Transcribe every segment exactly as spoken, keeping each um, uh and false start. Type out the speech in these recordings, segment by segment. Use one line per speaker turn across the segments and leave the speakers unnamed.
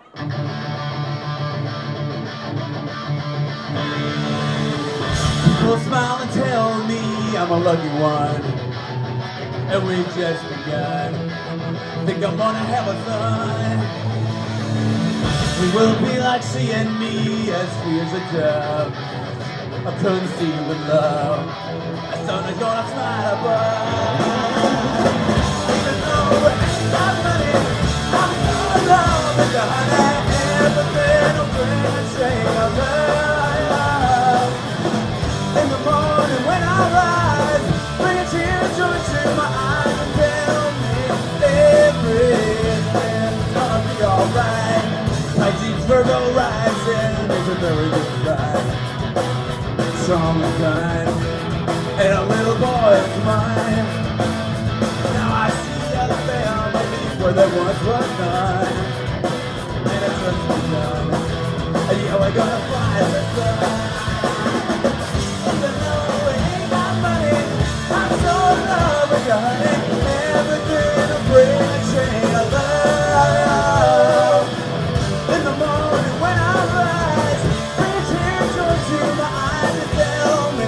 People smile and tell me I'm a lucky one, and we've just begun. Think I'm gonna have a son. It will be like seeing me as free as a dove. I couldn't see you with love. The sun is gonna fly above. Even though I ain't got money, I'm gonna love with the honey. Everything will bring a shade of love. In the morning when I rise, bring a tear joy to my eyes and tell me everything's gonna be alright. Pisces Virgo rising is a very good sign. Strong and kind, and a little boy is mine. Now I see a family where there once was none, and it's just begun. And yeah, we're gonna fly the sun. Even though we ain't got money, I'm so in love with you, honey. Everything will bring a chain of love. In the morning when I rise, bring a tear joy to my eyes and tell me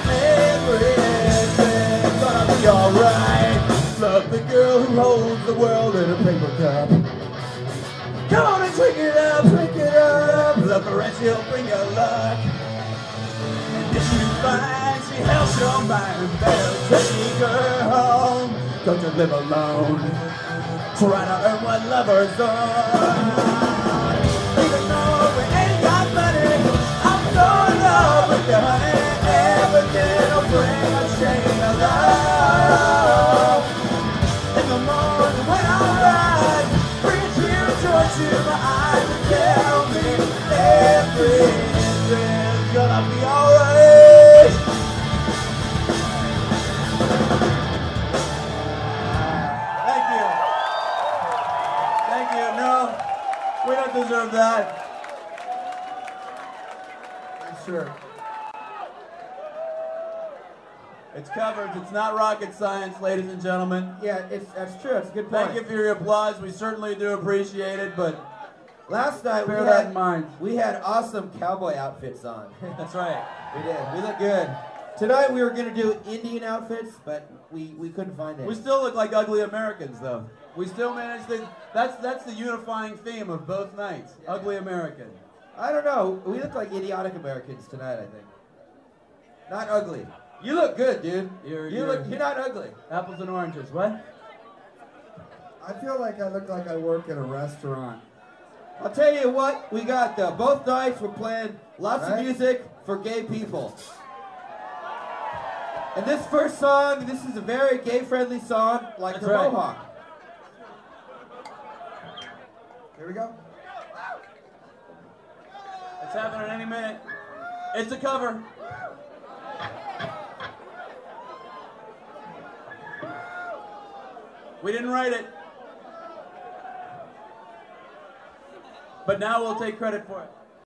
everything's gonna be alright. Love the girl who holds the world in a paper cup. Come on and drink it up, drink it up. Love her and she'll bring you luck. And if you find she helps your mind, better take her home. Don't you live alone, try to earn what lovers are. Even though we ain't got money, I'm so in love with you, honey. Everything will bring a chain of love. In the morning when I rise, bring a tear of joy to my eyes and tell me everything's gonna be alright. Thank you. Thank you. No, we don't deserve that. I'm sure. It's covered. It's not rocket science, ladies and gentlemen.
Yeah, it's that's true. It's a good point.
Thank you for your applause. We certainly do appreciate it, but
Last night we
bear that in
had,
mind.
we had awesome cowboy outfits on.
That's right.
We did. We look good. Tonight we were going to do Indian outfits, but we, we couldn't find
We
it.
still look like ugly Americans, though. We still managed to. That's that's the unifying theme of both nights. Ugly American.
I don't know. We look like idiotic Americans tonight, I think. Not ugly. You look good, dude.
You're-
you
you're-
look. You're not ugly.
Apples and oranges. What?
I feel like I look like I work at a restaurant.
I'll tell you what. We got uh, both nights. We're playing lots
Right.
of music for gay people. And this first song, this is a very gay-friendly song, like
That's
the
right.
Mohawk.
Here we go.
It's happening any minute. It's a cover. We didn't write it. But now we'll take credit for it.